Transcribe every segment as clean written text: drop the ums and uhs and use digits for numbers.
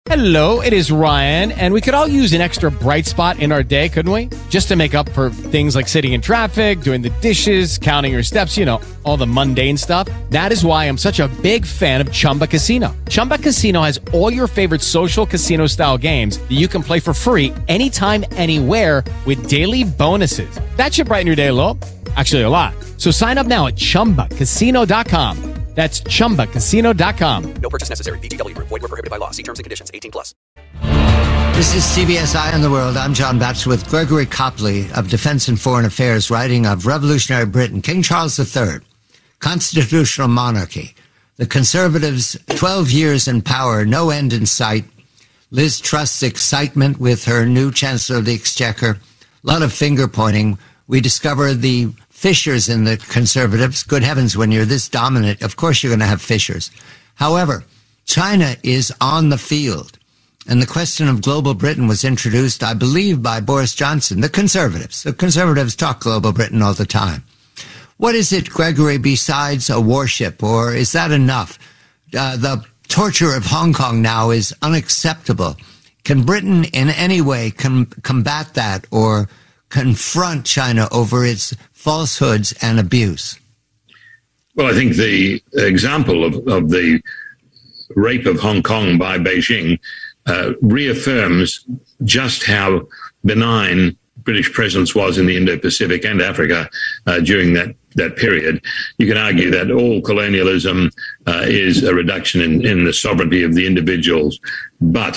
Hello, it is Ryan, and we could all use an extra bright spot in our day, couldn't we? Just to make up for things like sitting in traffic, doing the dishes, counting your steps, you know, all the mundane stuff. That is why I'm such a big fan of Chumba Casino. Chumba Casino has all your favorite social casino-style games that you can play for free anytime, anywhere with daily bonuses. That should brighten your day a little. Actually, a lot. So sign up now at ChumbaCasino.com. That's ChumbaCasino.com. No purchase necessary. VGW Group. Void where prohibited by law. See terms and conditions. 18+. This is CBS Eye on the World. I'm John Batchelor with Gregory Copley of Defense and Foreign Affairs, writing of revolutionary Britain, King Charles III, constitutional monarchy, the Conservatives, 12 years in power, no end in sight, Liz Truss's excitement with her new Chancellor of the Exchequer, a lot of finger-pointing. We discover the fissures in the Conservatives. Good heavens, when you're this dominant, of course you're going to have fissures. However, China is on the field. And the question of global Britain was introduced, I believe, by Boris Johnson, the Conservatives. The Conservatives talk global Britain all the time. What is it, Gregory, besides a warship, or is that enough? The torture of Hong Kong now is unacceptable. Can Britain in any way combat that or confront China over its falsehoods and abuse? Well, I think the example of the rape of Hong Kong by Beijing reaffirms just how benign British presence was in the Indo-Pacific and Africa during that period. You can argue that all colonialism is a reduction in the sovereignty of the individuals, but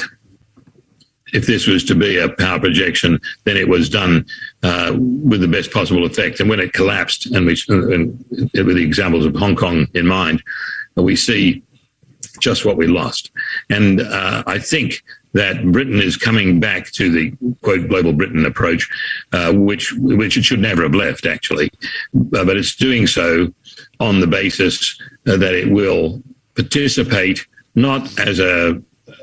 if this was to be a power projection, then it was done with the best possible effect. And when it collapsed, and with the examples of Hong Kong in mind, we see just what we lost. And I think that Britain is coming back to the, quote, global Britain approach, which it should never have left, actually. But it's doing so on the basis that it will participate not as a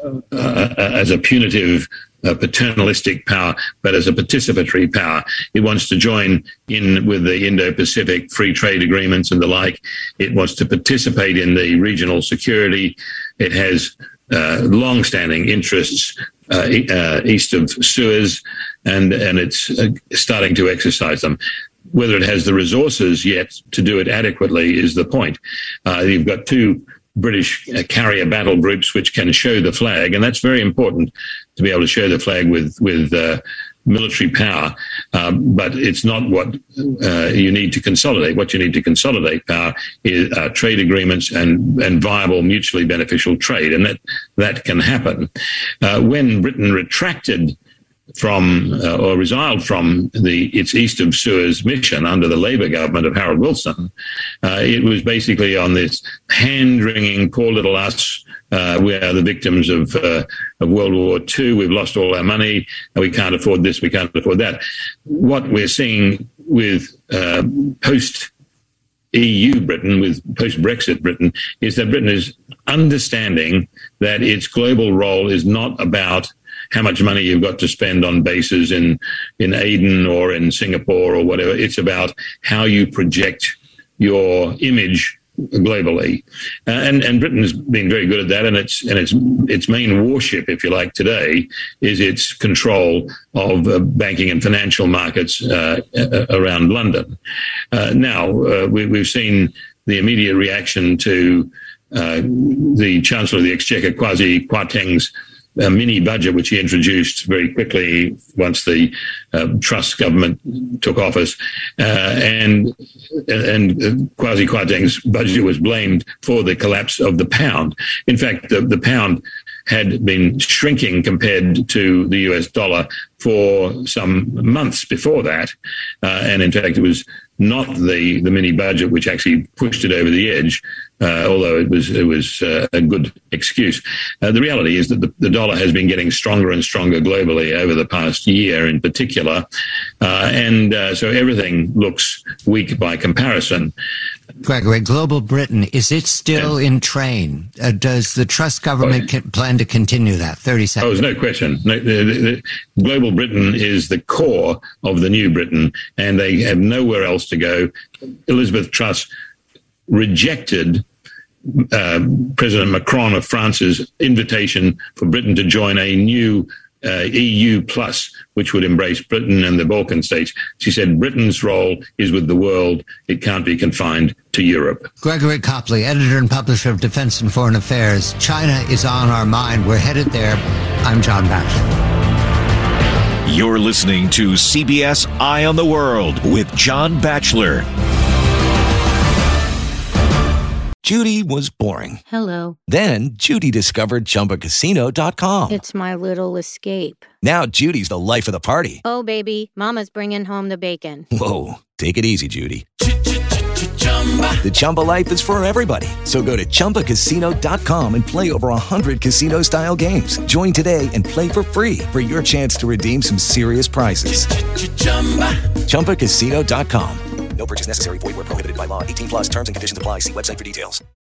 punitive, paternalistic power, but as a participatory power. It wants to join in with the Indo-Pacific free trade agreements and the like. It wants to participate in the regional security. It has long-standing interests east of Suez, and it's starting to exercise them. Whether it has the resources yet to do it adequately is the point. You've got two British carrier battle groups which can show the flag, and that's very important to be able to show the flag with military power, but it's not what you need to consolidate. What you need to consolidate power is trade agreements and viable, mutually beneficial trade, and that can happen. When Britain retracted from or resiled from its east of Suez mission under the Labour government of Harold Wilson, it was basically on this hand-wringing, poor little us, we are the victims of World War II, we've lost all our money, and we can't afford this, we can't afford that. What we're seeing with post-EU Britain, with post-Brexit Britain, is that Britain is understanding that its global role is not about how much money you've got to spend on bases in Aden or in Singapore or whatever. It's about how you project your image globally, and Britain has been very good at that. And its main warship, if you like, today is its control of banking and financial markets around London. Now we've seen the immediate reaction to the Chancellor of the Exchequer, Kwasi Kwarteng's mini budget, which he introduced very quickly once the Truss government took office, and Kwasi Kwarteng's budget was blamed for the collapse of the pound. In fact, the pound had been shrinking compared to the US dollar for some months before that, and in fact, it was not the mini budget which actually pushed it over the edge, although it was a good excuse. The reality is that the dollar has been getting stronger and stronger globally over the past year in particular, and so everything looks weak by comparison. Gregory, global Britain, is it still in train? Does the Truss government plan to continue that? 30 seconds. Oh, there's no question. The global Britain is the core of the new Britain, and they have nowhere else to go. Elizabeth Truss rejected President Macron of France's invitation for Britain to join a new EU plus, which would embrace Britain and the Balkan states. She said Britain's role is with the world. It can't be confined to Europe. Gregory Copley, editor and publisher of Defense and Foreign Affairs. China is on our mind. We're headed there. I'm John Batchelor. You're listening to CBS Eye on the World with John Batchelor. Judy was boring. Hello. Then Judy discovered ChumbaCasino.com. It's my little escape. Now Judy's the life of the party. Oh, baby, mama's bringing home the bacon. Whoa, take it easy, Judy. The Chumba life is for everybody. So go to ChumbaCasino.com and play over 100 casino-style games. Join today and play for free for your chance to redeem some serious prizes. ChumbaCasino.com. No purchase necessary. Void where prohibited by law. 18 plus terms and conditions apply. See website for details.